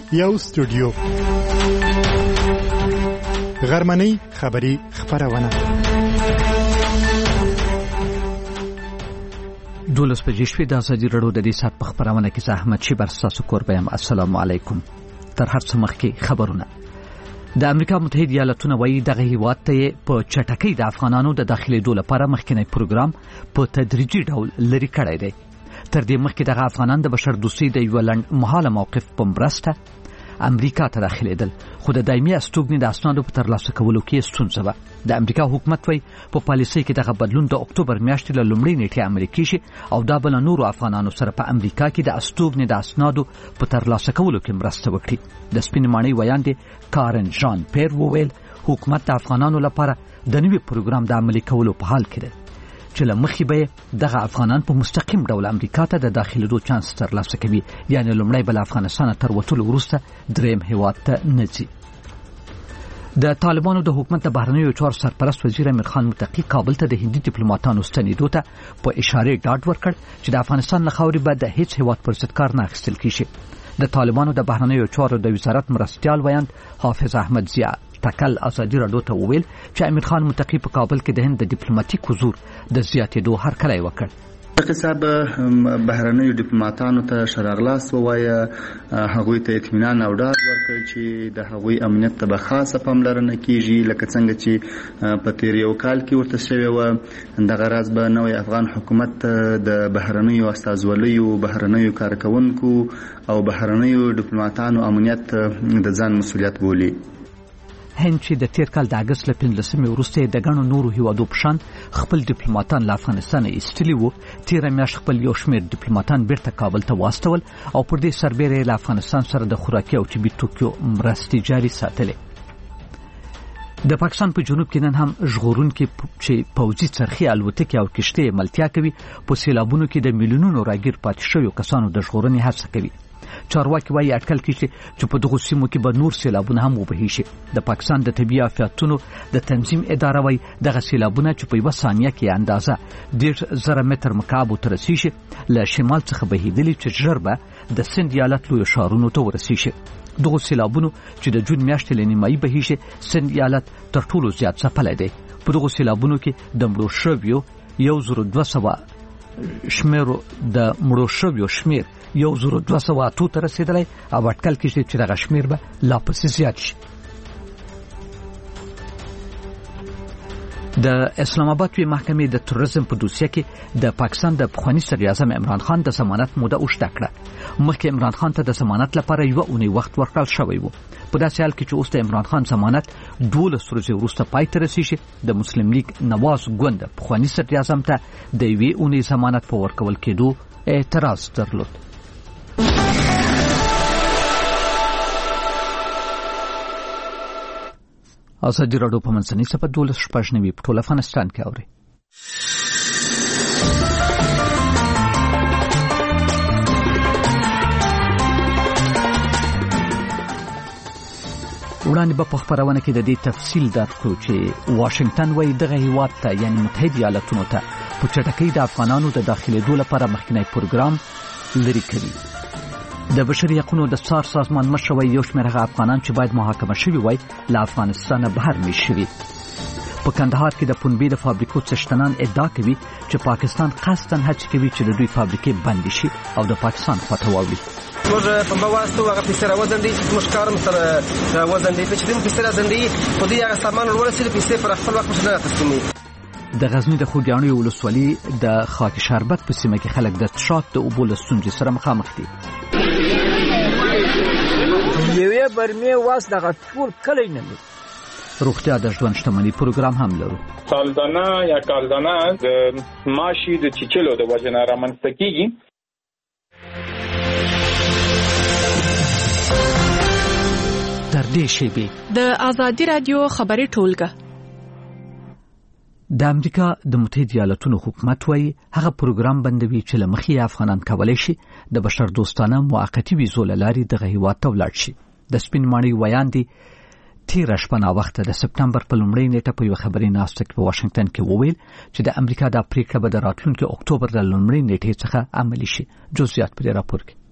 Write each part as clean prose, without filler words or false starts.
یو سټوډیو غرمنۍ خبری خبرونه 12 بجې شوې د ازادي راډیو د دې سات په خبرونه کې احمد شیبر تاسو کوربم. السلام علیکم. تر هر څه مخکې خبرونه. د امریکا متحده ایالاتونو وایي دغه هیواد ته په چټکۍ د افغانانو د داخلي ډول لپاره مخکنی پروګرام په تدریجي ډول لري کړی دی. تر دې مخکې دغه افغانان د بشر دوستۍ د یو لنډ مهاله موقف په مرسته امریکا ته داخليدل، خو د دایمي استوګنې د اسنادو په ترلاسه کولو کې ستونزه وه. د امریکا حکومت وایي په پالیسۍ کې دغه بدلون د اکتوبر میاشتې له لومړۍ نیټې عملي کیږي او دا بل نورو افغانانو سره په امریکا کې د استوګنې د اسنادو په ترلاسه کولو کې مرسته وکړي. د سپین ماڼۍ ویاندې کارن جان پیر وویل حکومت د افغانانو لپاره د نوي پروګرام د عملي کولو په حال کې دی چې له مخې به دغه افغانان په مستقیم ډول امریکا ته د داخلېدو چانس ترلاسه کوي، یعنی لومړی بل افغانستان تر وتلو وروسته دریم هیواد ته نه ځي. د طالبانو د حکومت د بهرنیو چارو سرپرست وزیر امیر خان متقي کابل ته د هندي ډیپلوماټانو ستنېدو ته په اشاره ډاډ ورکړ چې د افغانستان له خاورې به د هیڅ هیواد پر ضد کار نه اخیستل کیږي. د طالبانو د بهرنیو چارو د وزارت مرستیال ویاند حافظ احمد ضیا تکل ازادي راډیو ته وویل چې امیر خان متقي په کابل کې د هند د ډیپلوماټیک حضور د زیاتېدو هرکلی وکړ. حساب بهرنیو ډیپلوماټانو ته شراغلاس ووایه، هغوی ته اطمینان او ډاډ ورکړ چې د هغوی امنیت ته به خاصه پاملرنه کیږي، لکه څنګه چې په تیر یو کال کې ورته شوی و. دغه راز به نوی افغان حکومت د بهرنیو استازولیو، بهرنیو کارکونکو او بهرنیو ډیپلوماټانو امنیت د ځان مسؤلیت بولي. هند چې د تیر کال د اگست له 15 وروسته د ګڼو نورو هیوادو په شان خپل ډیپلوماټان له افغانستان ایستلي وو، تیر میاشت خپل یو شمېر ډیپلوماټان بیرته کابل ته واستول او پر دې سربېره له افغانستان سره د خوراکي او طبي توکو مرستې جاري ساتلې. د پاکستان په جنوب کې نن هم ژغورونکي چې پوځي څرخي الوتکې او کشتۍ ملتیا کوي په سیلابونو کې د میلیونونو راګیر پاتې شویو کسانو د ژغورنې هڅه کوي. چارواکي وایي اټکل کیږي چې په دغو سیمو کې به نور سیلابونه هم وبهي شي. د پاکستان د طبي آفاتونو د تنظیم اداره وایي دغه سیلابونه چې په یوه ثانیه کې اندازه 10,000 متر مکعب ته رسیږي له شمال څخه بهیدلي چې ژر به د سند ایالت لویو ښارونو ته ورسیږي. دغو سیلابونو چې د جون میاشتې له نیمایي بهیږي سند ایالت تر ټولو زیات ځپلی دی. په دغو سیلابونو کې د مړو شویو 1200 شمیرو د مړو شویو شمیر 1208 ته رسیدلی او اټکل کیږي چې دغه شمیر به لا پسې زیات شي. د اسلام آباد وی محکمې د تروریزم په دوسیه کې د پاکستان د پخواني صدر اعظم عمران خان د ضمانت موده اوږده کړه. مخکې عمران خان ته د ضمانت لپاره یوه اونۍ وخت ورکړل شوی و. په داسې حال کې چې اوس د عمران خان ضمانت 12 ورځې وروسته پای ته رسیږي، د مسلم لیگ نواز ګوند پخواني صدر اعظم ته د یوې اونۍ ضمانت په ورکول کېدو اعتراض درلود. ازادي راډیو په منځنۍ صفحه 12 په ټول افغانستان کې اوري. وړاندې به په خبرونه کې د دې تفصیل درکړو چې واشنگټن وایي دغه هیواد ته یعنی متحده ایالاتونو ته په چټکۍ د افغانانو د داخلېدو لپاره مخکنی پروګرام لري کوي. د بشري حقوقو د څار سازمان مشر وایي یو شمېر هغه افغانان چې باید محاکمه شوي وای له افغانستانه بهر میشت شوي. په کندهار کې د پنبې د فابریکو څښتنان ادعا کوي چې پاکستان قصداً هڅه کوي چې د دوی فابریکې بندې شي او د پاکستان خواته واوړي. موږ پنبه واستو، هغه پیسې راوځندې چې موږ کارم سره راوځندې چې دوی پیسې راځندې خو دوی هغه سامان ورسېد پیسې پر خپل وخت نه راخستنې. د غزنی د خوږیاڼیو ولسوالۍ د خاک شربت په سیمه کې خلک د څښاک د اوبو له ستونزې سره مخامخ دي. یوې برمې واس دغه ټول کلی نه لري. روغتیا د ژوند شتمنۍ پروګرام هم لرو. سالدانه یا کالدانه د ماشي د چیچلو د وجه نه رامنځته کیږي. تر دې شیبې د ازادي راډیو خبري ټولګه. د امریکا د متحده ایالاتونو حکومت وایي هغه پروګرام بندوي چې له مخې افغانان کولی شي د بشر دوستانه موقتی ویزو له لارې دغه هیواد ته ولاړ شي. د سپین ماڼۍ ویاندې تیر شپه ناوخته د سپتمبر په لومړۍ نیټه په یو خبري ناسته کې په واشنگټن کې وویل چې د امریکا د پریکړه به د راتلونکي اکتوبر د لومړۍ نیټې څخه عملي شي. جزئیات په راپور کې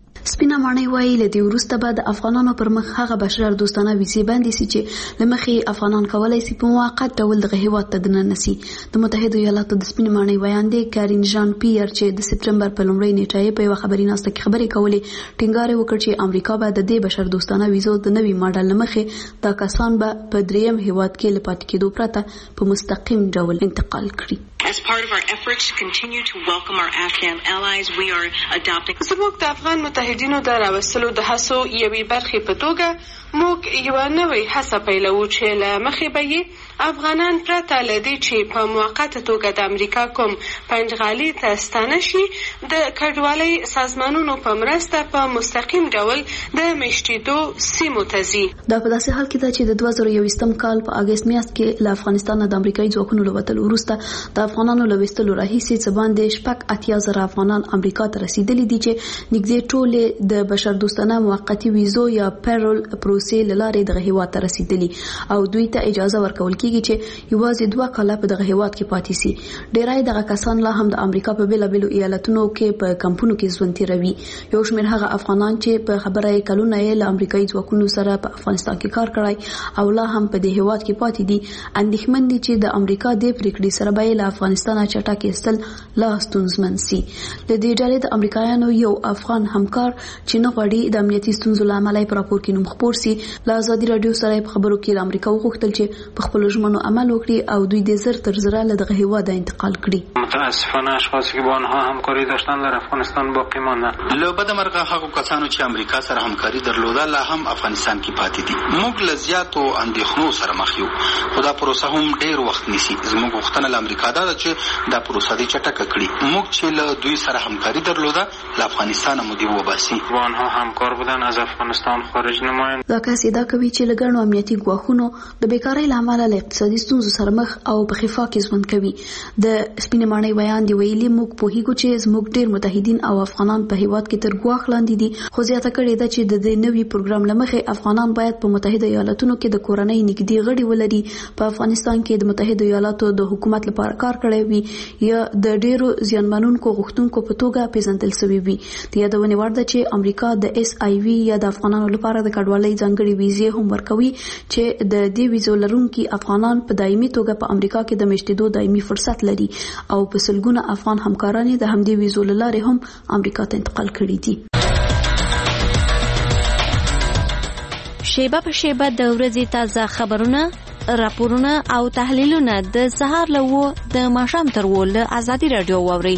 سپینه ماڼۍ وایي له دې وروسته به د افغانانو پر مخ هغه بشر دوستانه ویزې باندې سي چې لمخې افغانان کولای سي په موقت ډول دغه هیواد ته دننه سي. د متحده ایالاتو د سپینه ماڼۍ ویاندې کارین ژان پیر چې د سپټمبر په لومړۍ نیټه په یو خبري ناسته کې خبرې کولې ټینګار وکړ چې امریکا به د دې بشر دوستانه ویزو د نوي ماډل لمخې دا کسان به په دریم هیواد کې لپاره کېدو پرته په مستقیم ډول انتقال کړي. As part of our efforts to continue to welcome our Afghan allies, we are adopting. زموږ د افغان متحدینو د راوستلو د هڅو یوې برخې په توګه موږ یو نوې هڅه پیلوو چې له مخې به یې افغانان پرته له دې چې په موقته توګه د امریکا کوم پنجغالي ته ستانه شي د کډوالۍ سازمانونو په مرسته په مستقیم ډول د میشتېدو سیمو ته ځي. دا په داسې حال کې ده چې د 2021 کال په اګست میاشت کې له افغانستان د امریکایي ځواکونو له وتلو وروسته د افغانانو له وستلو راهیسې څه باندې 80,000 افغانان امریکا ته رسیدلي دي چې نږدې ټول د بشر دوستانه موقتی ویزو یا پیرول پروسې لاره دغه هیواد ته رسیدلي او دوی ته اجازه ورکول کیږي چې یوازې 2 کاله په دغه هیواد کې پاتې سي. ډیرای دغه کسان لا هم د امریکا په بیلابیلو ایالتونو کې په کمپونو کې ژوند تیروي. یو شمېر هغه افغانان چې په خبره کلونه یې له امریکایي ځواکونو سره په افغانستان کې کار کړی او لا هم په دې هیواد کې پاتې دي اندېښمن دي چې د امریکا د پریکړې سره به له افغانستان چټک استل لا ستونزمن سي. د دې ډلې د امریکایانو یو افغان همکار چې نه غواړي د امنیتي ستونزو لامل په راپور کې نوم خپور سي له ازادي رادیو سره په خبرو کې امریکا وغوښتل چې په خپل ژمنو عمل وکړي او دوی د زر تر زره له دغه هیواد انتقال کړي. متاسفانه اشخاصی که با آنها همکاری داشتن در افغانستان باقی ماندن. له بدمرغه هغو کسانو چې امریکا سره همکاری درلوده لا هم افغانستان کې پاتې دي. موږ له زیاتو اندېښنو سره مخ یو خو دا پروسه هم ډېر وخت نیسي. زموږ غوښتنه له امریکا ده چې دا پروسه دې چټکه کړي. موږ چې له دوی سره همکاری درلوده له افغانستان مو دې وباسي. با آنها همکار بودن از افغانستان خارج نمایند. دا کس ادعا کوي چې له ګڼو امنیتي ګواښونو د بیکارۍ له امله له اقتصادي ستونزو سره مخ او په خفا کې ژوند کوي. د سپینې ماڼۍ ویاندې ویلي موږ پوهیږو چې زموږ ډېر متحدین او افغانان په هیواد کې تر ګواښ لاندې دي خو زیاته کړې ده چې د دې نوي پروګرام له مخې افغانان باید په متحده ایالاتونو کې د کورنۍ نږدې غړي ولري په افغانستان کې د متحده ایالاتو د حکومت لپاره کار کړی وي یا د ډېرو زیانمنونکو غوښتونکو په توګه پیژندل شوی وي. د یادونې وړ ده چې امریکا د SIV یا د افغانانو لپاره د کډوالۍ ځانګړي ویزې هم ورکوي چې د دې ویزو لرونکي افغانان په دایمي توګه په امریکا کې د میشتېدو دایمي فرصت لري او په سلګونه افغان همکاران د همدې ویزو لارې هم امریکا ته انتقال کړي دي. شیبه په شیبه د ورځې تازه خبرونه، راپورونه او تحلیلونه د سهار له 9 د ماښام تر 10 له ازادي رادیو واورئ.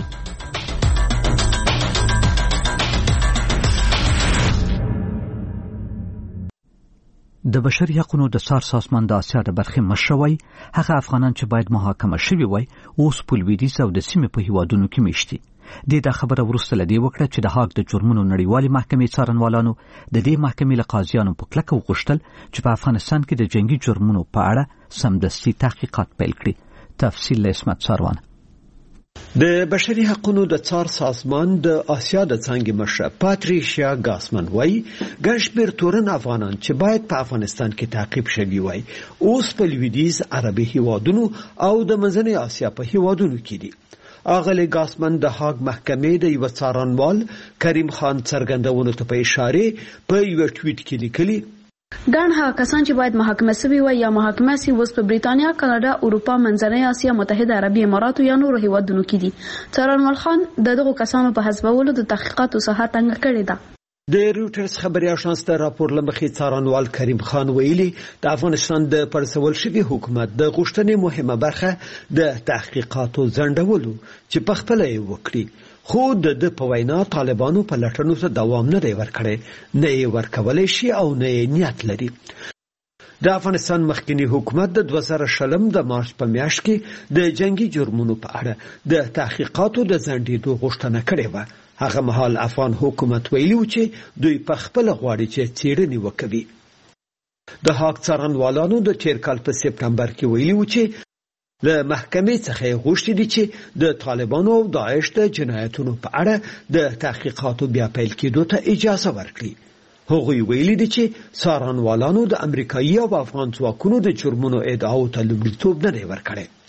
د بشري حقوقو د څار سازمان د اسیا د برخې مشر وای هغه افغانان چې باید محاکمه شوي وای اوس په لویدیځ او د سیمې په هیوادونو کې میشتي. د خبره ورسته لدی وکړه چې د هاګ د جرمونو نړیوالې محکمې څارنوالانو د دې محکمې له قاضیانو په کلکه وغوښتل چې په افغانستان کې د جنگي جرمونو په اړه سمدستي تحقیقات پیل کړي. تفصیل له اسمت ساروان. د بشري حقوقو د څار سازمان د اسیا د څنګه مشر پاتریشیا ګاسمن وای ګشبر تورن افغانان چې باید په افغانستان کې تعقیب شوي وای اوس په لویدیځ عربي هیوادونو او د منځنۍ اسیا په هیوادونو کې دي. اغلی ګاسمن د هاګ محکمې د یو څارنوال کریم خان څرګندونو ته په اشاره په یو ټویټ کې لیکلي ګڼ هغه کسان چې باید محاکمه شوي وي یا محاکمه سي اوس په بریتانیا، کاناډا، اروپا، منځنۍ اسیا، متحده عربي امارات یا نورو هیوادونو کې دي. څارنوال خان دغه کسانو په حسابولو د تحقیقاتو ساحه تنګ کړې ده. د روټرز خبري اژانس د راپور لمخې څارنوال کریم خان ویلي د افغانستان د پرسول شوي حکومت د غوښتنې مهمه برخه د تحقیقاتو ځنډولو چې په خپل یې وکړي خو د په وینا طالبانو په لټونو ته دوام نه دی ورکړی، نه یې ورکولای شي او نه یې نیت لري. د افغانستان مخکنی حکومت د 2020 د مارچ په میاشت کې د جنگي جرمونو په اړه د تحقیقاتو د ځنډېدو غوښتنه کړې وه. هغه مهال افغان حکومت ویلي و چې دوی په خپل غواړي چې څېړنې وکوي. د هاګ څارنوالانو د تیر کال په سپټمبر کې ویلي و چې له محکمې څخه غوښتي دي چې د طالبانو او داعش د جنایتونو په اړه د تحقیقاتو بیا پیل کېدو ته اجازه ورکړي. هغوی ویلي دي چې څارنوالانو د امریکایي او افغان ځواکونو د جرمونو ادعاو ته لومړیتوب نه دی ورکړی.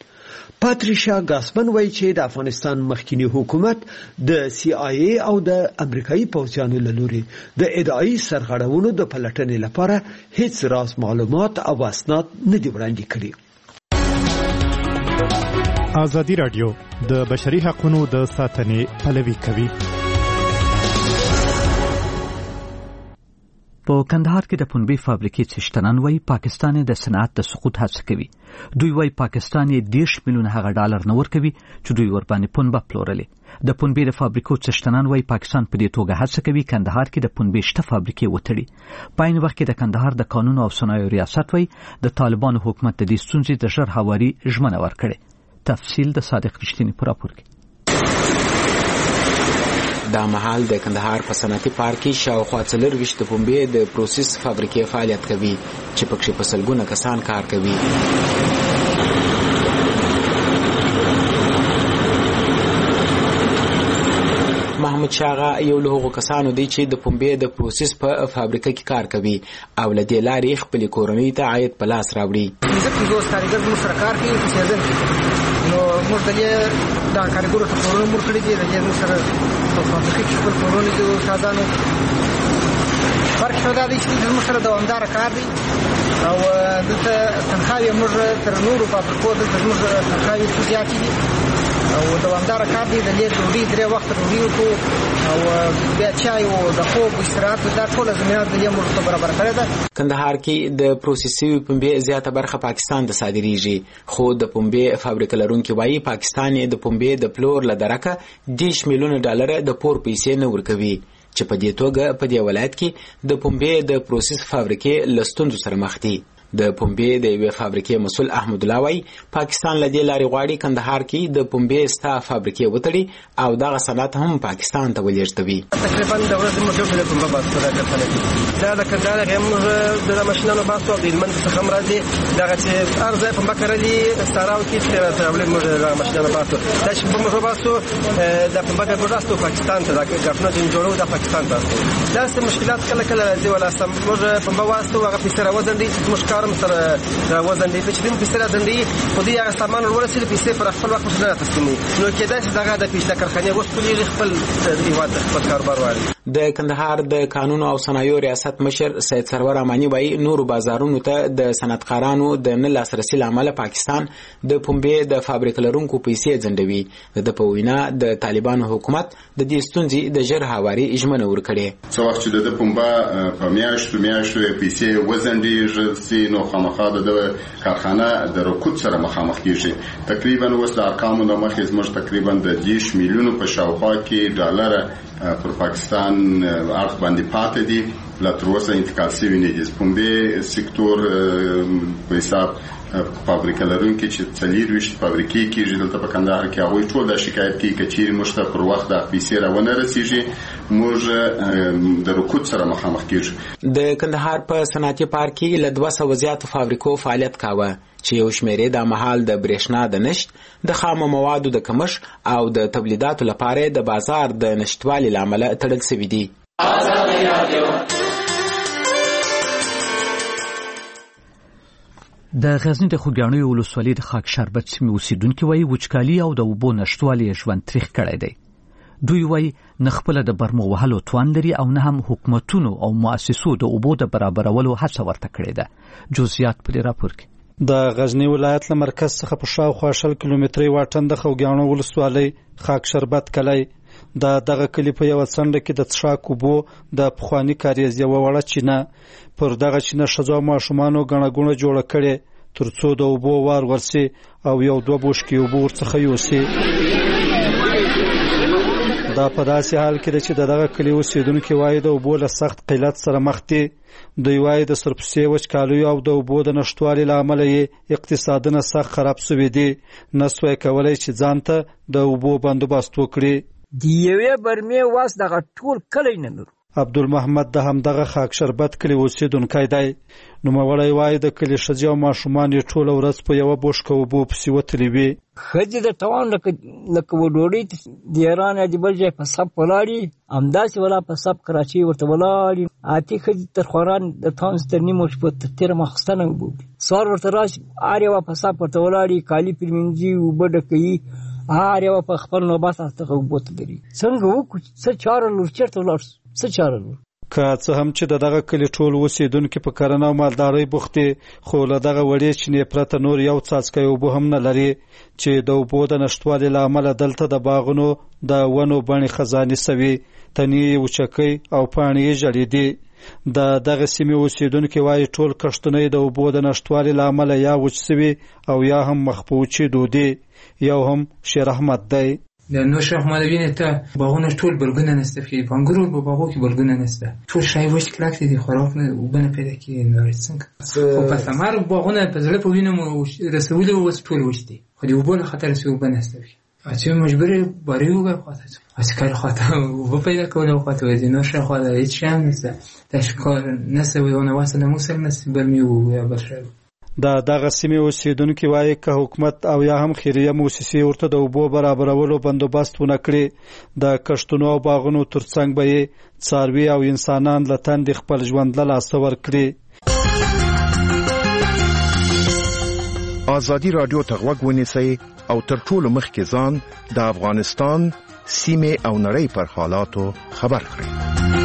پاتریشا ګاسمن وایي چې د افغانستان مخکینی حکومت د CIA او د امریکایي پوځیانو له لوري د ادعای سرغړونو د پلټنې لپاره هیڅ راز معلومات او اسناد نه دي وړاندې کړي. ازادي رادیو د بشري حقوقو د ساتنې پلوي کوي. په کندهار کې د پنبې فابریکې څښتنان وایي پاکستان د صنعت د سقوط هڅه کوي. دوی وایي پاکستان یې 10 میلیونه هغه ډالر نه ورکوي چې دوی ورباندې پنبه پلورلې. د پنبې د فابریکو څښتنان وایي پاکستان په دې توګه هڅه کوي کندهار کې د پنبې شته فابریکې وتړي. په عین وخت کې د کندهار د قانون او صنایعو ریاست وایي د طالبانو حکومت د دې ستونزې د ژر هواري ژمنه ورکړې. تفصیل د صادق رښتینی په راپور کې. دا مهال د کندهار په صنعتي پارک کې شاوخوا 24 د پنبې د پروسس فابریکې فعالیت کوي چې پکې په سلګونه کسان کار کوي. محمد شاغا یو له هغو کسانو دی چې د پنبې د پروسس په فابریکه کې کار کوي او له دې لارې خپل کورنۍ ته عاید په لاس راوړي. زه کارګر مو سره کار کوي په سیزن کې نو موږ دا کارګرو ته پورونه مور کړی دي د دې سره په فابریکه کې خپل پورونه دي سازانو فرق دا دی چې موږ سره دوامدار کار دی او دلته تنخواهي موږ تر نورو فابریکو دلته موږ تنخواهي زیاتې دي او دوامدار کار دی د دې ډوډۍ 3 وخت ډوډۍ کو او بیا چای او د خوب استراحت دا ټول زمينات د موږ ته برابر کړی ده. کندهار کې د پروسسي پنبې زیاته برخه پاکستان ته صادریږي خو د پنبې فابریکه لرونکي وایي پاکستان د پنبې د پلور لدرکه 10 میلیونه ډالر د پور پیسې نه ورکوي چې په دې توګه په دې ولایت کې د پنبې د پروسس فابریکې لستوندو سره مخ دي. د پنبې د یوې فابریکې مسؤل احمد الله وایي پاکستان له دې لارې غواړي کندهار کې د پنبې ستا فابریکې وتړي او دغه صنعت هم پاکستان ته ولېږدوي. تقریبا د ورځې موږ د پنبې باسو راکړل دا د کندهار هم د ماشینونو باسو د هلمند څخه هم راځي دغه چې ارزه پنبه کرلي ستاراو کې چې راولې موږ د ماشینونو باسو دا چې موږ باسو د پنبه د باسو پاکستان ته دا ګافنه جوړو د پاکستان ته دا څه مشکلات کله کله راځي ولا سم موږ پنبه واسو هغه پیسې راوځندي چې مشکل سره وزن دی چې دیم پیسې راځي خو دې هغه سامان ورسېږي پیسې پر خپل وخت نه تسلیمي نو کېدای شي دغه د پیسې کارخانه وسپلې خپل هیواد خپل کاروبار وایي. د کندهار د قانون او صنایعو ریاست مشر سید سرور امانی وایي نور بازارونو ته د صنعتکارانو د نه لاسرسي لامل پاکستان د پنبې د فابریکې لرونکو پیسې ځنډوي. د په وینا د طالبانو حکومت د دې ستونزې د ژر هواري ژمنه ورکړې. څو وخت چې د پنبه په میاشتو پیسې وزندي نو خامخا د کارخانه د رکود سره مخامخ کیږي. تقریبا اوس د ارقامو د مخې زموږ تقریبا د 10 میلیونو په شاوخوا کې ډالر پر پاکستان اړخ باندې پاتې دي لا تر اوسه انتقال شوی نه دي. پنبې سکتور په حساب فابریکه لرونکي چې 24 فابریکې کېږي دلته په کندهار کې هغوی ټول د شکایت کوي چې چیرې موږ ته پر وخت د پیسې راونه رسیږي موږ د رکود سره مخامخ کېږو. د کندهار په صنعتي پارک کې له 200 زیاتو فابریکو فعالیت کاوه چې یو شمیرې د مهال د برېښنا د نشت د خام موادو د کمښت او د تولیداتو لپاره د بازار د نشټوالي لامل تړل شوی دي. د غزنی د خوګیاڼیو ولسوالۍ د خاک شربت سیمې اوسیدونکو وایي وچکالي او د اوبو نشټوالي ژوند تریخ کړی دی. دوی وایي نه خپل د برمو وهلو توان لري او نه هم حکومتونو او مؤسسو د اوبو د برابرولو هڅه ورته کړې ده. جزئیات په راپور کې. د غزنی ولایت له مرکز څخه په شاوخوا 10 کیلومتري واټن د خوګیاڼو ولسوالۍ خاک شربت کلی دغه کلی په یو څنډه کې د څښاک اوبو د پخوانی کاریز یو وړه چینه پر دغه چینه شزو ماشومانو غنګونه جوړ کړي ترڅو د اوبو وار ورسي او یو دوه بوشکي اوبو ورڅخه یوسي. دا په داسې حال کې چې دغه کلی اوسیدونکو وایي د اوبو له سخت قلت سره مخ دي. دوی وایي د سرپسې وچکالۍ او د اوبو د نشټوالي لامل یې اقتصادونه سخت خراب شوي دي. نسوي کولای چې ځان ته د اوبو بندوبست وکړي. د یوې برمې واس دغه ټول کلی نه لرو عبدالمحمد د همدغه خاک شربت کلی اوسیدونکی دی. نوموړی وایي د کلي ښځې او ماشومان یې ټوله ورځ په یوه بوشکه اوبو پسې وتلي وي. ښځې د توان لکه ډوډۍ د ایران یا د بل ځای په سب ولاړې همداسې ولا په سب کراچۍ ورته ولاړې اتې ښځې تر خوران د تانس تر نیمو شپو تر تېره ماخوستنه اوبه وړي سهار ورته راشي هر یوه په سب ورته ولاړې کالي پرې مینځي اوبه ډکوي هر یوه په خپل نوبت هغه اوبو ته دري څنګه وکړو څه چاره لور چېرته ولاړ شو څه چاره لور که څه هم چې د دغه کلي ټول اوسېدونکي په کرنه او مالدارۍ بوخت دي خو له دغه وړې چینې پرته نور یو څاڅکی اوبه هم نه لري چې د اوبو د نشتوالي له امله دلته د باغونو د ونو بڼې خزانې سوي تنې یې وچکۍ او پاڼې یې ژړېدي. د دغه سیمې اوسېدونکي وایي ټول کښتونه د اوبو د نشتوالي له امله یا وچ سوي او یا هم مخ په وچېدو دي. یو هم شیر احمد دی. د نور شیخ محمد بین ته باغونه ټول بلګونه نسته کې په انګورو په باغو کې بلګونه نسته ټول شای وښ کلاک دي خوراک نه وبنه پیدا کې نور څنګه خو په ثمر باغونه په زړه په وینم رسولي اوس ټول وشتي خو دی وبنه خطر سي وبنه نسته چې مجبور باریو غو خاطر اسکار خاطر و پیدا کول خاطر دي نور شیخ خاطر هیڅ شام نسته تشکر نسته ونه واسه موسم نسته برمیو یا بشر. د دغه سیمې اوسېدونکي وایي که حکومت او یا هم خیریه موسسې ورته د اوبو برابرولو بندوبست ونه کړي د کښتونو او باغونو ترڅنګ به یې څاروي او انسانان له تندې خپل ژوند له لاسه ورکړي. ازادي راډیو ته غوږ ونیسئ او تر ټولو مخکې ځان د افغانستان سیمې او نړۍ پر حالاتو خبر کړئ.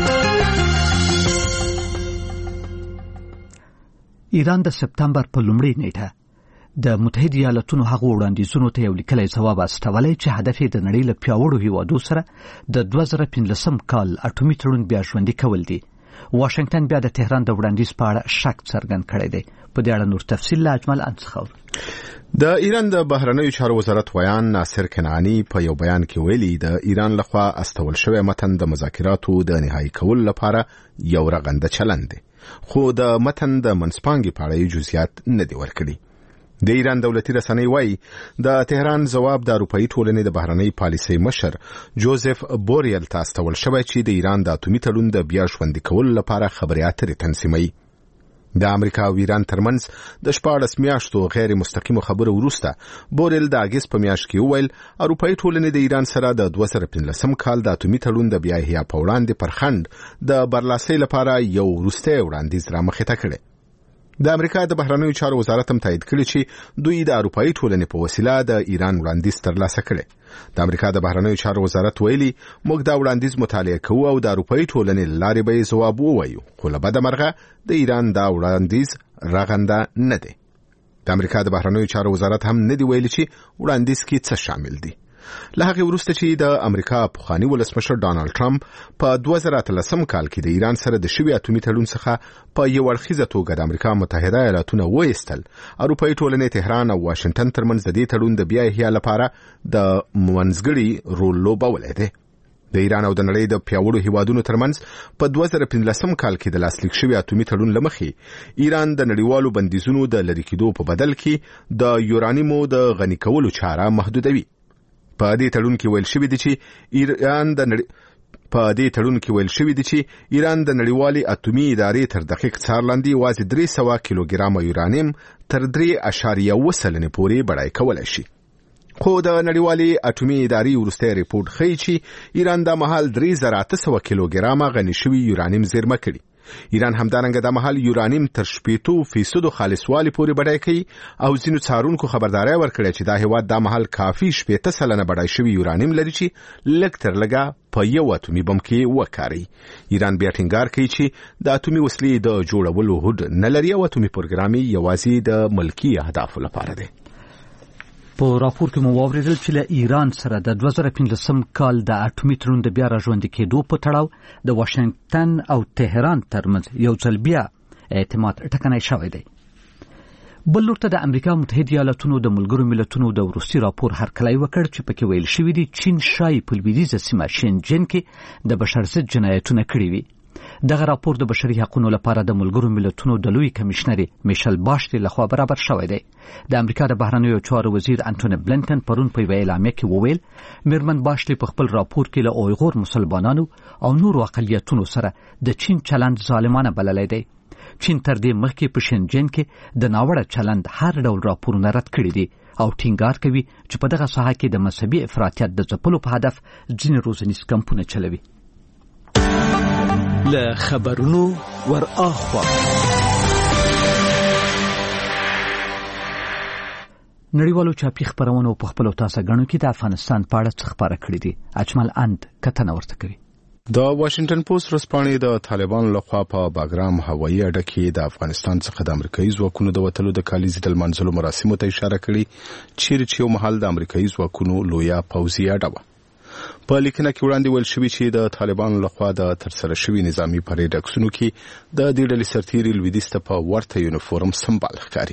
ایران د سپتمبر په لومړۍ نیټه د متحده ایالاتونو هغو وړاندیزونو ته یو لیکلی ځواب استولی چې هدف یې د نړۍ له پیاوړو هیوادو سره د 2015 کال اټومي تړون بیا ژوندي کول دي. واشنگټن بیا د تهران د وړاندیز په اړه شک څرګند کړی دی. په دې اړه نور تفصیل له اجمل انڅخه. د ایران د بهرنیو چارو وزارت ویان ناصر کنعانی په یو بیان کې ویلي د ایران لخوا استول شوی متن د مذاکراتو د نهایی کولو لپاره یو رغنده چلند دی خو د متن د منځپانګې په اړه جزئیات نه دي ورکړي. د ایران دولتي رسنۍ وایي د تهران ځواب د اروپایي ټولنې د بهرنۍ پالیسۍ مشر جوزف بوریل ته استول شوی چې د ایران د اټومي تړون د بیا ژوندي کولو لپاره خبرې اترې تنظیموي. د امریکا او ایران ترمنځ د 14 میاشتو غیر مستقیمو خبرو وروسته بوریل د اگست په میاشت کې وویل اروپایي ټولنې د ایران سره د 2015 کال د اټومي تړون د بیا احیا په وړاندې پر خنډ د برلاسۍ لپاره یو وروستی وړاندیز رامخته کړی. د امریکا د بهرنیو چارو وزارت هم تایید کړی چې دوی د اروپایي ټولنې په وسیله د ایران وړاندیز ترلاسه کړی. د امریکا د بهرنیو چارو وزارت ویلي موږ دا وړاندیز مطالعه کوو او د اروپایي ټولنې له لارې به یې ځواب ووایو خو له بده مرغه د ایران دا وړاندیز رغنده نه دی. د امریکا د بهرنیو چارو وزارت هم نه دی ویلي چې وړاندیز کې څه شامل دي. له هغې وروسته چې د امریکا پخواني ولسمشر ډانلډ ټرمپ په 2013 کال کې د ایران سره د شوي اټومي تړون څخه په یو اړخیزه توګه د امریکا متحده ایالاتونه وایستل اروپایي ټولنې تهران او واشنگټن ترمنځ د دې تړون د بیا احیا لپاره د منځګړي رول لوبولی دی. د ایران او د نړۍ د پیاوړو هیوادونو ترمنځ په 2015 کال کې د لاسلیک شوي اټومي تړون له مخې ایران د نړیوالو بندیزونو د لرې کېدو په بدل کې د یورانیمو د غني کولو چاره محدودوي. په دې تړون کې ویل شوی دی چې ایران د نړیوالې اټومي ادارې تر دقیق څار لاندې یوازې 300 کیلوګرام یورانیم تر 3.7 سلنې پورې بډای کولی شي. خو د نړیوالې اټومي ادارې وروستی ریپورت ښیي چې ایران دا مهال 3800 کیلوګرامه غني شوي یورانیم زیرمه کړي. ایران همدارنګه د مهال یورانیم تر 80% خالصوالي پورې بډای کوي او ځینو څارونکو خبرداري ورکړه چې دا هیواد د مهال کافي 80% بډای شوی یورانیم لري چې لږ تر لږه په یو اټومي بم کې وکاري. ایران بیا ټینګار کوي چې د اټومي وسلې د جوړولو هوډ نه لري او اټومي پروګرام یوازې د ملکی اهدافو لپاره دی. په راپور کې مو واوریدل چې له ایران سره د 2015 کال د اټومي تړون د بیا راژوندي کېدو په تړاو د واشنگټن او تهران ترمنځ یو ځل بیا اعتماد ټکنی شوی دی. بل لور ته د امریکا متحده ایالاتونو د ملګرو ملتونو د وروستي راپور هرکلی وکړ چې پکې ویل شوي دي چین شایي په لویدیځه سیمه شینجین کې د بشرضد جنایتونه کړي وي. دغه راپور د بشري حقوقو لپاره د ملګرو ملتونو د لوی کمشنر میشل باشلي لخوا برابر شوی دی. د امریکا د بهرنیو چارو وزیر انټونی بلنکن پرون په اعلامیه کې وویل میرمن باشلي په خپل راپور کې له اویغور مسلمانانو او نورو اقلیتونو سره د چین چلند ظالمانه بللی دی. چین تر دې مخکې په شنجن کې د ناوړه چلند هر ډول راپورونه رد کړي دي او ټینګار کوي چې په دغه ساحه کې د مذهبي افراطیت د ځپلو په هدف ځینې روزنیز کمپونه چلوي. له خبرونو ور اخوا نړیوالو چاپی خبرونو په خپل تاسو غنو کې د افغانستان په اړه څه خبره کړې دي. اجمل اند کتنه ورته کوي. د واشنگټن پوسټ ورځپاڼې د طالبانو لخوا په باګرام هوایي اډه کې د افغانستان څخه د امریکایي ځواکونو د وټلو د کالیزې د منځلو مراسمو ته اشاره کړې چې یو محل د امریکایي ځواکونو لویه پوځي اډه وه. په لیکنه کې وړاندې ویل شوی چې د طالبانو لخوا د ترسره شوی نظامی پریډ عکسونو کې د دې ډلې سرتیري لویدیځ ته په ورته یونیفورم سمبال ښکاري.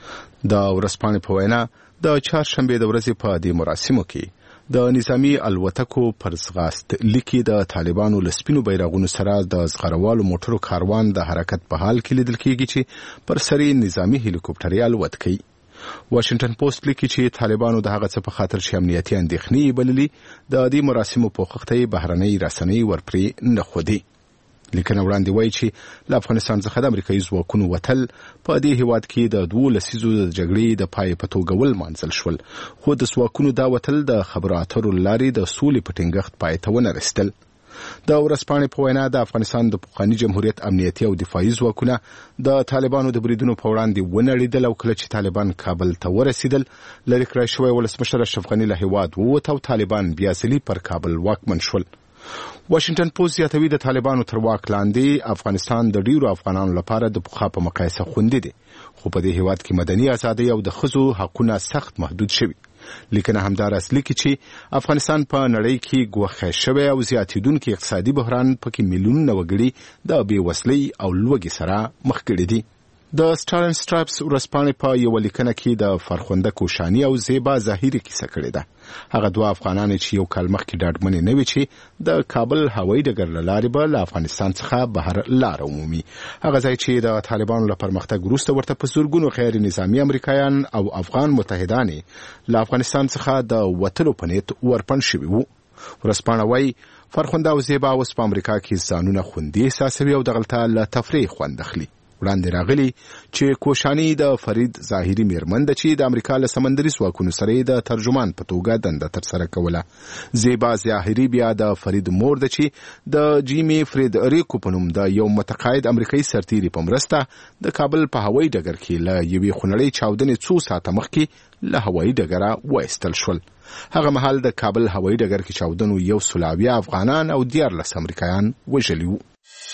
د ورځپاڼې په وینا د چهارشنبه د ورځې په دې مراسمو کې د نظامی الوتکو پر ځغاست لیکي د طالبانو لسپینو بیرغونو سره د زغروالو موټرو کاروان د حرکت په حال کې لیدل کېږي چې پر سری نظامی هلیکوپټري الوت کوي. واشنگټن پوسټ لیکي چې طالبانو د هغه څه په خاطر چې امنیتي اندېښنې بللي د دې مراسمو په وخت کې بهرنۍ رسنۍ ورپرې نه خودي. لیکنه وړاندې وایي چې له افغانستان څخه د امریکایي ځواکونو وتل په دې هیواد کې د 2 لسیزو د جګړې د پای په توګه ولمانځل شول، خو د ځواکونو دا وتل د خبرو اترو لارې د سولې په ټینګښت پای ته ونه رسیدل. د ورځپاڼې په وینا د افغانستان د پخواني جمهوریت امنیتي او دفاعي ځواکونه د طالبانو د بریدونو په وړاندې ونړېدل او کله چې طالبان کابل ته ورسېدل لرې کړی شوی ولسمشر اشرف غني له هیواد ووت او طالبان بیا ځلي پر کابل واکمن شول. واشنگټن پوسټ زیاتوي د طالبانو تر واک لاندې افغانستان د ډیرو افغانانو لپاره د پخوا په مقایسه خوندي دی، خو په دې هیواد کې مدني ازادي او د ښځو حقونه سخت محدود شوي. لیکنه همدارس لیکي چې افغانستان په نړۍ کې ګوښه شوی او زیاتیدونکي اقتصادي بحران پکې میلیونونه وګړي د بېوسلۍ او لوږې سره مخ کړي دي. د سټار اینډ سټرایپس ورځپاڼې په یو لیکنه کې د فرخنده کوشاني او زیبا ظاهري کیسه کړې ده. هغه 2 افغانان چې یو کال مخکې ډاډمنې نه وي چې د کابل هوایي ډګر له لارې به له افغانستان څخه بهر لار عمومي، هغه ځای چې د طالبانو له پرمختګ وروسته ورته په زورګونو غیر نظامي امریکایان او افغان متحدان له افغانستان څخه د وټلو په نیت ورپن شوي وو. ورځپاڼه وایي فرخنده او زیبا اوس په امریکا کې ځانونه خوندي احساسوي او دغلته له تفریح خوند اخلي. وړاندې راغلی چې کوشانی د فرید ظاهري میرمن د چې د امریکا له سمندري ځواکونو سره د ترجمان په توګه دنده ترسره کوله. زیبا ظاهري بیا د فرید مور د چې د جیمی فرید ریکو په نوم د یو متقاعد امریکایي سرتیري په مرسته د کابل په هوایي ډګر کې له یوې خونړۍ چاودنې 2 ساعته مخکې له هوایي ډګره وایستل شول. هغه مهال د کابل هوایي ډګر کې چاودنو 100 افغانان او 14 امریکایان وژلي وو.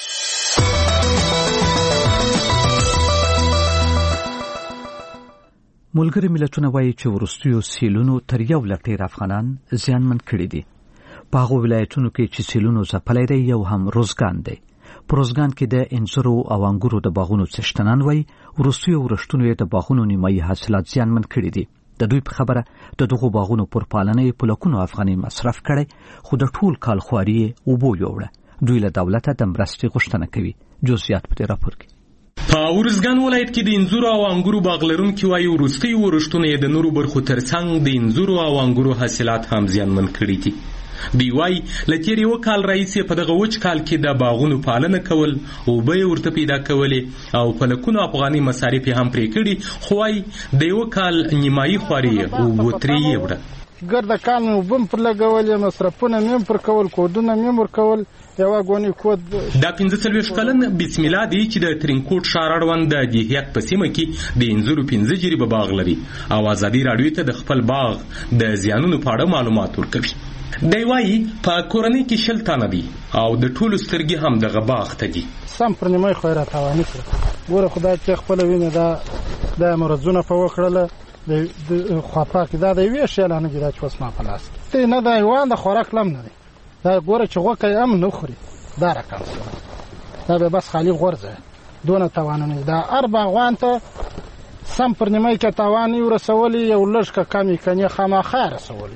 ملګري ملتونه وایي چې وروستیو سیلونو تر 1 افغانان زیانمن کړي دي. په هغو ولایتونو کې چې سیلونو ځپلی دی یو هم روزګان دی. په روزګان کې د انځرو او انګورو د باغونو څښتنان وایي وروستیو ورښتونو یې د باغونو نیمایي حاصلات زیانمن کړي دي. د دوی په خبره د دغو باغونو پر پالنه په لکونو افغانۍ مصرف کړی، خو د ټول کال خواري یې اوبو یوړه. دوی له دولته د مرستې غوښتنه کوي. جزئیات په دې راپور کې. په ورزګان ولایت کې د انځورو او انګورو باغ لرونکي وایي وروستي ورښتونه یې د نورو برخو ترڅنګ د انځورو او انګورو حاصلات هم زیانمن کړي دي. دوی وایي له تېر یو کال راهیسې په دغه وچ کال کې د باغونو پالنه کول، اوبه یې ورته پیدا کولې او په لکونو افغاني مصارف یې هم پرې کړي، خو وایي د یو کال نیمایي خواري یې اوبو ترې یوړه. ګرده کال مې اوبه هم پر لګولې، مصرفونه مې هم پر کول، کودونه مې هم ورکول. یوه ګونې کود دا 45 کلن بسم الله دی چې د ترینکوټ ښار اړوند د دیهیت په سیمه کې د انځورو 15 جریبه باغ لري او ازادي راډیو ته د خپل باغ د زیانونو په اړه معلومات ورکوي. دی وایي په کورنۍ کې 60 تنه دي او د ټولو سترګې هم دغه باغ ته دي. سم پر نیمایي خو یې راتاواني کړه. ګوره خدای چې خپله وینې دا مرضونه په وکړله د خواپاکې دا د یوې شیلانه دي دا چې اوس ما په لاس کې نه د حیوان د خوراک لم نه دی. دا ګوره چې غوښه یې هم نه خوري دا رقم دا به بس خالي غورځه دونه تاوانونه دا هر باغوان ته سم پر نیمایي کې تاوان یې ورسولی، یو لږ که کمې کنې خامخا رسولی.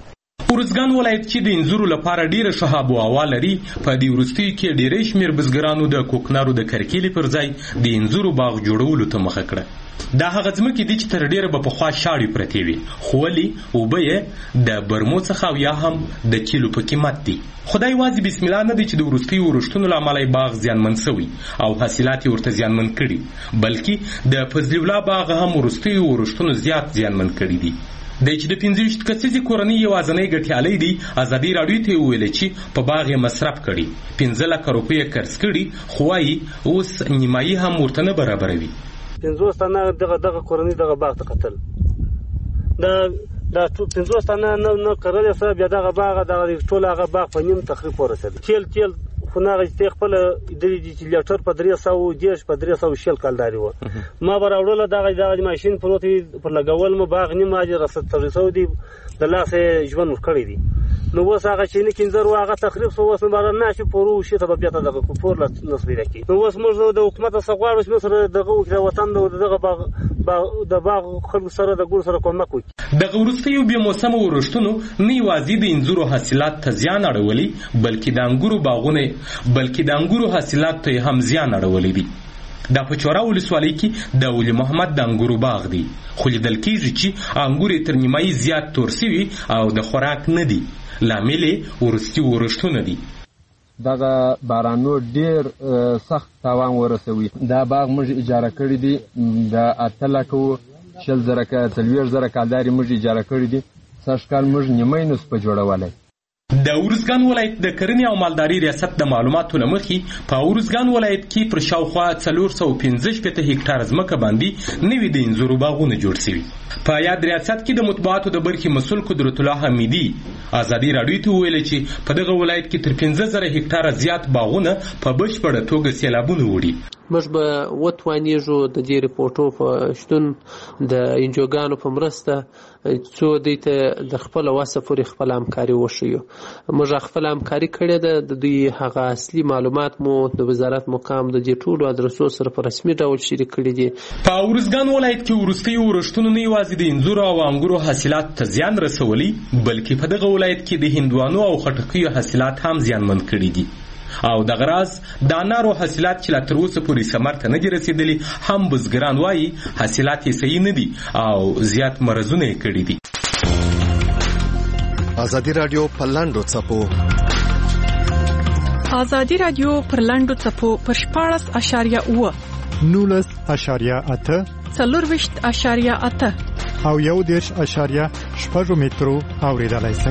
ارزګان ولایت چې د انځورو لپاره ډیره شهاب او هوا لري، په دې وروستیو کې ډیری شمیر بزګرانو د کوکنارو د کرکیلې پر ځای د انځورو باغ جوړولو ته مخه کړه. دا هغه ځمکې دي چې تر ډیره به پخوا شاړې پرتې وي، خو ولې اوبه یې د برمو څخه او یا هم د تیلو په قیمت دي. خدای یوازې بسم الله نه دی چې د وروستیو ورښتونو له امله باغ زیانمن شوی او حاصلات یې ورته زیانمن کړي، بلکې د فضل الله باغ هم وروستیو ورښتونو زیات زیانمن کړي دي. د چې د 25 کسیزې کورنۍ یوازینی ګټیالی دی ازادي راډیو ته ویل چې په باغ یې مصرف کړي، 15 لک روپۍ قرض کړي، خو وايي اوس نیمایي هم ورته نه برابروي. 50 تنه دغه کورنۍ دغه باغ ته قتل دا 50 تنه نه کړل سره بیا دغه باغ دغه ټول هغه باغ په نیم تخریب ورسېد. تیل خو نه غږ خپل د لیټر په 310 په 300 کالداري و. ما براوړل دغه ماشين پروتي پر لګول مو باغ نیم اجر رسد 300 دی د لاسه ژوند کړی دی. نو اوس هغه چې نه کینځر واغه تخریب سو اوس بار نه شي پورو شي ته بیا ته دغه کفور لا نسبی راکی. نو اوس موږ د حکومت څخه غواړو چې سره دغه وطن دغه باغ د باغ خلکو سره د ګور سره کومک وکړي. دغه وروستیو بیا موسمو ورښتونو نه یوازې د انځورو حاصلات ته زیان اړولی، بلکې د انګورو حاصلات ته هم زیان اړولی دي. دا په چوره ولسوالۍ کې د ولی محمد د انګورو باغ دی، خو لیدل کېږي چې انګور یې تر نیمایي زیات تور سوي او د خوراک نه دي. لامل یې وروستي ورښتونه دي. دغه بارانو ډیر سخت تاوان ورسوي. دا باغ موږ اجاره کړی دی د 8,40,000 کالداري موږ اجاره کړی دی. سږ کال موږ نیمه نصف په جوړولی. د ارزګان ولایت د کرنې او مالداري ریاست د معلوماتو له مخې په ارزګان ولایت کې پر شاوخوا 415 هکټار ځمکه باندې نوي د انځورو باغونه جوړ شوي. په یاد ریاست کې د مطبوعاتو د برخې مسؤل قدرت الله حمیدي ازادي راډیو ته ویل چې په دغه ولایت کې تر 15,000 هکټاره زیات باغونه په بشپړه توګه سیلابونه وړي. موږ به وتوانیږو د دې ریپورټو په شتون د انجوګانو په مرسته څو دوی ته د خپل واسه پورې خپل همکاري وشیو. موږ خپل همکاري کړې ده. د دوی هغه اصلي معلومات مو د وزارت مقام د دې ټولو ادرسو سره په رسمي ډول شریک کړي دي. په ارزګان ولایت کې وروستیو ورښتونو نه یوازې د انځورو او انګورو حاصلات ته زیان رسولی، بلکې په دغه ولایت کې د هندوانو او خټکیو حاصلات هم زیانمن کړي دي. او دغه راز د انارو حاصلات چې لا تر اوسه پورې ثمر ته نه دي رسېدلي، هم بزګران وایي حاصلات یې صحیح نه دي او زیات مرضونه یې کړي دي. ازادي راډیو پر لاندو څپو پر 14.8 19.8 40.8 او 1.8 مترو اوریدلای شئ.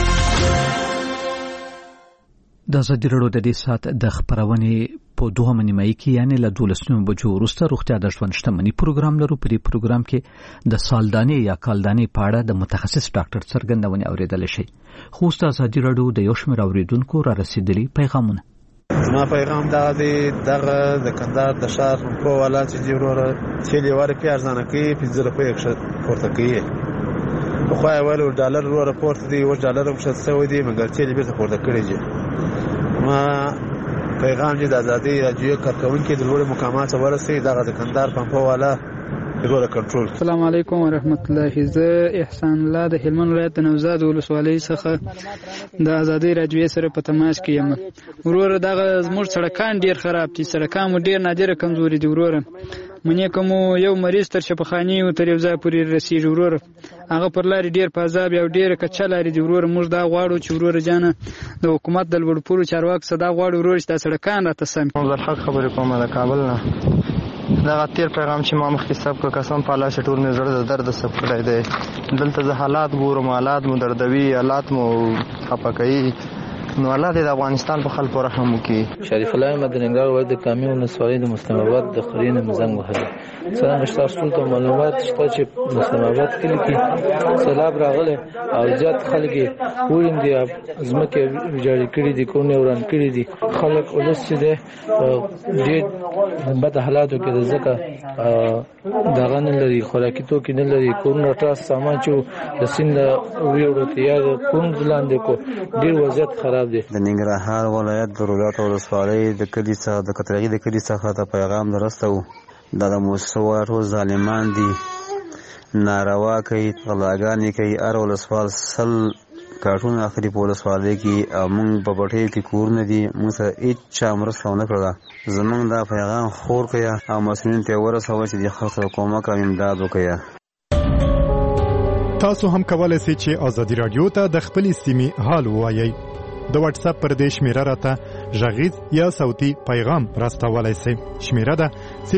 د ازادي راډیو د دې سات د خبرونې په 2 نیمایي کې یعنی له 12 بجو وروسته روغتیا د ژوند شتمنۍ پروګرام لرو. په دې پروګرام کې د سالدانې یا کالدانې په اړه د متخصص ډاکټر څرګندونې اوریدل شي. خو د ازادي راډیو د یو شمېر اوریدونکو را رسیدلي پیغامونه. زما پیغام دا دی دغه د کندهار د شهر په والا چې جوړه چې لوړ پیار ځنه کې 15 روپۍ ورته کوي. خو اول ډالر ورو پورت دی او ډالر هم شته سوي دي مګر چې بیرته پورته کړی دي. ما پیغام دې د ازادي راډیو کارکونکو د لوړ مقامات ورسې دغه د کندهار پمپو والا ډیرو کنټرول. السلام علیکم ورحمت الله. زه احسان الله د هلمند ولایت د نوزاد ولسوالۍ څخه د ازادي راډیو سره په تماس کې یم. ورور دغه زموږ سړکان ډیر خراب دي، سړکان مو ډیر نادره کمزوري دي. ورور منې کوم یو مریض تر شفاخاني او تر یو ځای پورې رسیږي. ورور هغه پر لارې ډیر پازاب یو ډیر کچا لري دی. ورور موږ دا غواړو چې ورور جانه د حکومت د لوړپوړو چارواکو صدا غواړو ورور چې د سړکان راته سم. زه حق خبرې کوم د کابل نه. دا تیر پیغام چې ما مخکې سب کو قسم په الله شټور نه زړه د درد سب کړی دی. دلته ز حالات ګورم، حالات مو دردوي، حالات مو خپکایي. نو الله دې د افغانستان په خلکو رحم وکړي. شریف الله مدنګار ولایت د کامې ولسوالۍ د مسلم آباد د قرینه مزنګ وهلي. څنګه تاسو ته معلومات شته چې مسلم آباد کلی کې سیلاب راغلی او زیات خلک وړم دي ځمکې ویجاړې کړي دي، کورونه وران کړي دي. خلک ولس چې دی ډېر بد حالاتو کې د ځکه دغه نه لري، خوراکي توکي نه لري، کورونه ټاس سامان چې د سیند ویوړو ته یا کوم لاندې کو ډېر وضعیت خراب دی. د ننګرهار ولایت د رودات ولسوالۍ د کلي څخه د کترغي د کلي څخه ته پیغام درسته و. دا د موسسو ظالمان دي، ناروا کوي، غلاګانې کوي. هر ولسوال 100 کارټون اخري په ولسوالۍ کې موږ په پټیو کې کورونه دي موږ سره هیڅ چا مرسته ونه کړله زموږ دا پیغام خور کړه او مسؤلین ته ورسوه چې د خلکو سره کومک او امداد وکړي. تاسو هم کولای شئ چې آزادي رادیو ته د خپلې سیمې حال ووایئ. د واتس اپ پر دې شمیره راته غږیز یا صوتي پیغام راستولای شئ. شمیره ده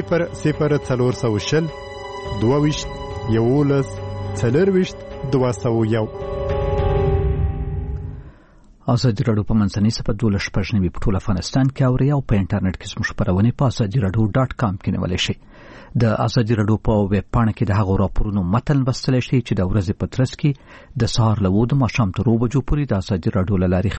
00420 22 11 4 آزادي رادیو په منځنۍ صفحه 12 په ټول افغانستان کې اوري او په انټرنیټ کې زموږ خبرونه په azadiradio.com کې نیولای شئ. د آزادي رادیو په ویب پاڼه کې د هغو راپورونو متن لوستلی شئ چې د ورځې په ترڅ کې د سهار له 9 د ماښام تر 2 بجو پورې د آزادي رادیو له لارې